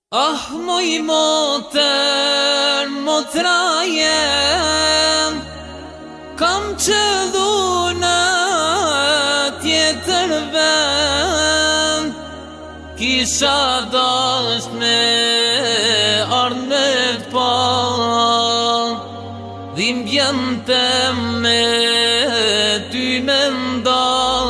Ah, moj motër, motrajem, kam qëllu në tjetër vend. Kisha dasht me ardh me t'pa dhimbjen me ty me nda.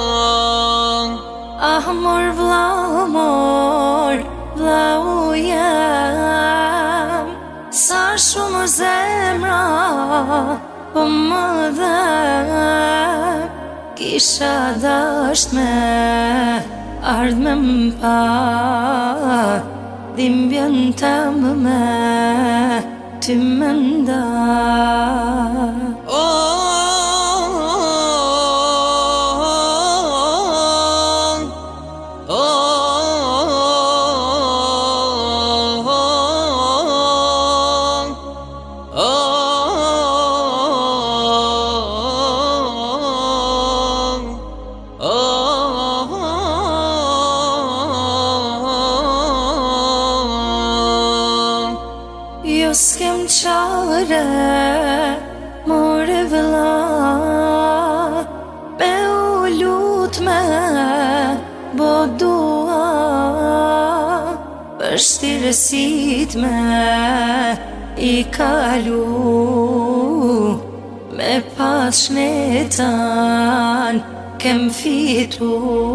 Ah, mor vlla, vllau jem, sa shumë zemra po më dhe. Kisha dasht me ardh me m'pa dhimbjen me ty me nda. Jo s'kem qare, more vëlla, me u lut me bo dua, për shtirësit me i kalu, me pas shnetan kem fitu.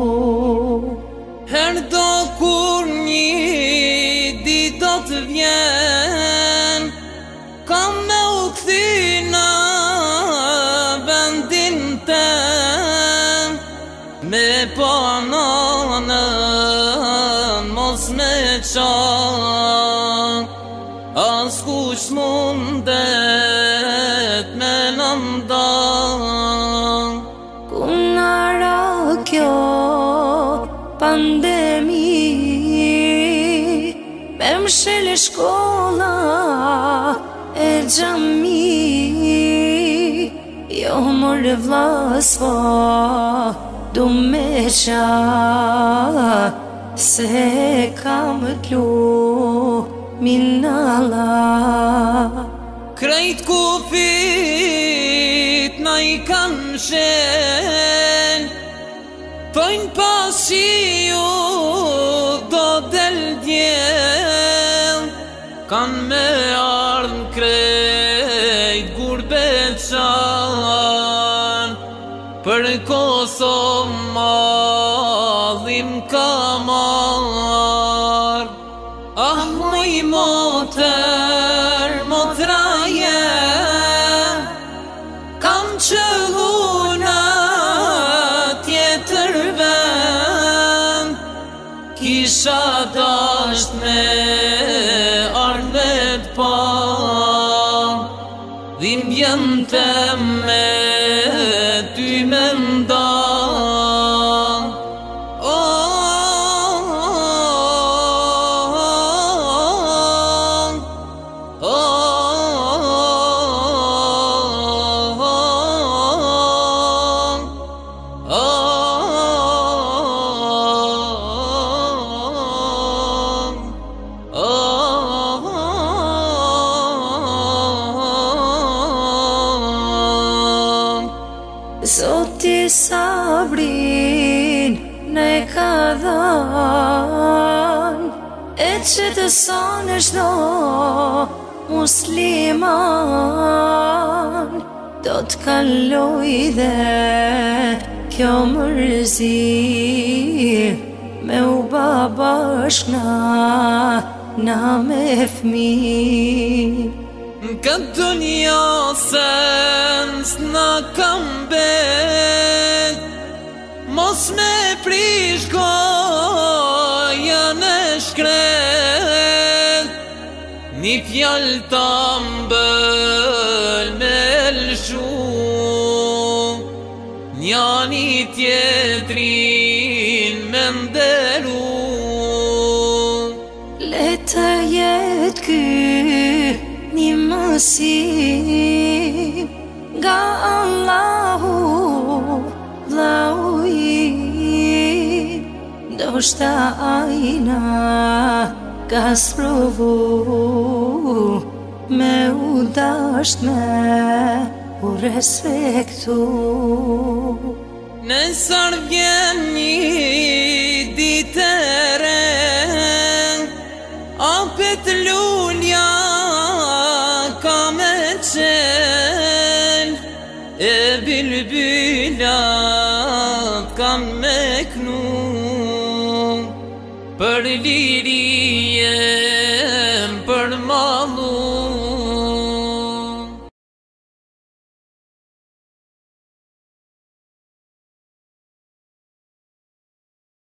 Herdo kur një dit do të vjen, kam me u këthy në vendin ten, me pa nanën mos me qan, as kush mundet me nëndan. Kunara kjo pandemi, me mshele shkolla e gjami. Jo more vlla s'po du me qa, se kam t'lu minalla. Krejt kufit na i kanë shen, thojnë pas shiu do del djel, kanë me ardhë në krejt gurbet qan, për Kosovë madhim ka mar. Ah, moj motër, motrajem, kam qëllu në tjetër vend. Kisha dasht me ardh me t'pa dhimbjen me ty me nda. Zoti sabrin ne ka dhan, e që të sonë çdo musliman, do t'kaloj dhe kjo mërzi, me u babashkna na me fmi. Këtë dunja sens s'na kam bet, mos me prish gojën e shkret, një fjallë ta mbël me lëshu, njani tjetrin me ndelu. Leta jet ky një mësim nga Allahu, vllau im, do shta ajna ka sprovu me u dasht me u respektu. Nësër vjen një ditë e re, apet lulja ka me qel, e bilbilat kan me knu, për